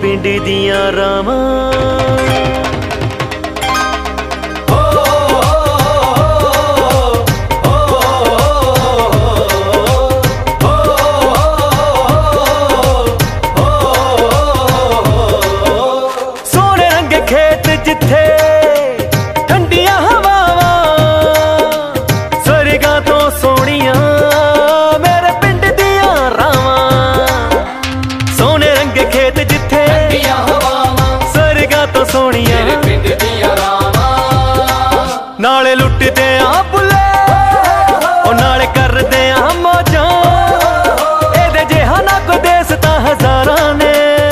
पिंड दियां रावां। सोने रंगे खेत जिथे ठंडियां हवावां, स्वर्गां तो सोहणियां मेरे पिंड दियां रावां। सोने रंगे खेत जिथे ठंडियां हवावां, स्वर्गां तो सोहणियां मेरे पिंड दियां रावां। नाले लुटदे आ बुले ओ नाले करदे आ मौजां, एदे जिहा ना कोई देस तां हज़ारां ने।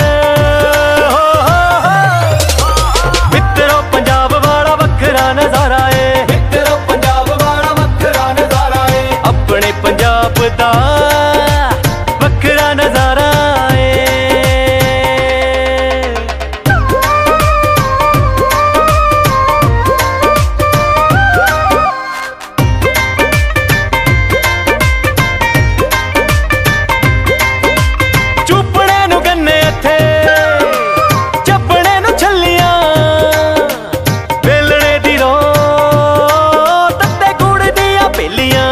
मित्रो पंजाब वाला वखरा नज़ारा है, मित्रो पंजाब वाला वखरा नज़ारा है, अपने पंजाब दा वखरा नज़ारा है। चुपड़े नू गन्ने इत्थे चपड़े नू छल्लियां, वेलणे दी रो तत्ते गुड़ दियां भेलियां।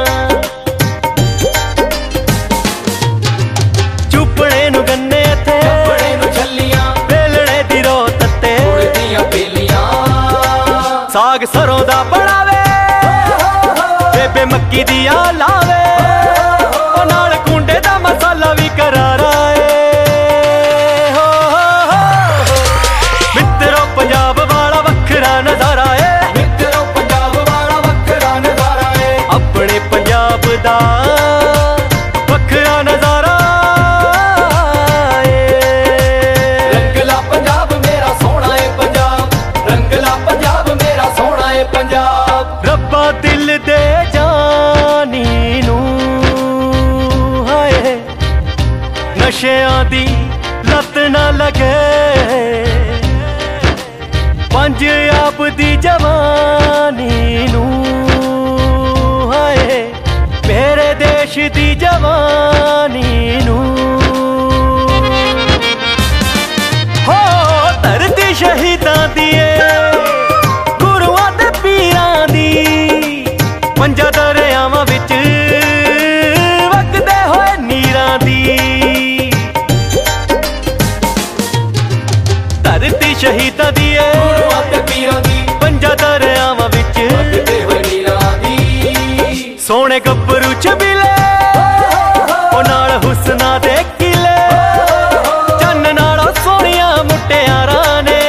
चुपड़े नू गन्ने इत्थे चपड़े नू छल्लियां, वेलणे दी रो तत्ते गुड़ दियां भेलियां। साग सरों दा बनावे बेबे मक्की दियां लावे, ओ नाल कुंडे दा मसाला भी करारा है। मित्रो पंजाब वाला वखरा नज़ारा है, मित्रो पंजाब वाला वखरा नज़ारा है, अपने पंजाब दा वखरा नज़ारा है। रंगला पंजाब मेरा सोहना है पंजाब, रंगला पंजाब मेरा सोहना है पंजाब। रब्बा दिल दे जानी नू हाय नशियां दी लत ना लगे, पंजाब दी जवानी नू हाय मेरे देश दी जवानी नू। हो धरती शहीदां दी गुरुआं ते पीरां दी, पंजां दरियावां विच वगदे होए नीरां दी। धरती शहीदां दी गुरुआं ते पीरां दी, पंजां दरियावां विच वगदे होए नीरां दी। सोहणे गब्बरू छबीले ओ नाल हुस्ना दे किले, चन्न नालों सोहणियां मुटियारां ने।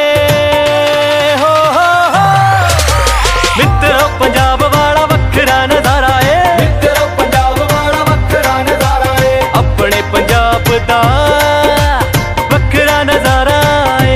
मित्रो पंजाब वाला वखरा नज़ारा है, मित्रो पंजाब वाला वखरा नज़ारा है, अपने पंजाब दा वखरा नज़ारा है।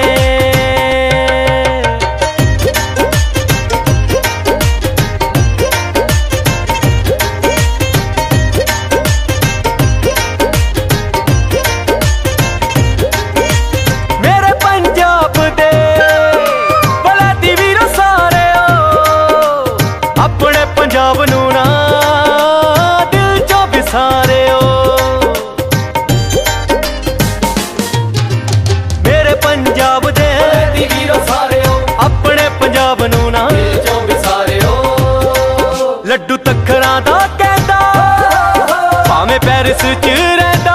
मेरे पंजाब दे बलाती वीरो सारे हो, अपने पंजाब नू ना दिल चों विसारे हो। मेरे पंजाब दे बलाती वीरो सारे हो, अपने पंजाब नू ना दिल चों विसारे हो। लड्डू तखरा दा कहंदा भावें पेरिस च रहिंदा,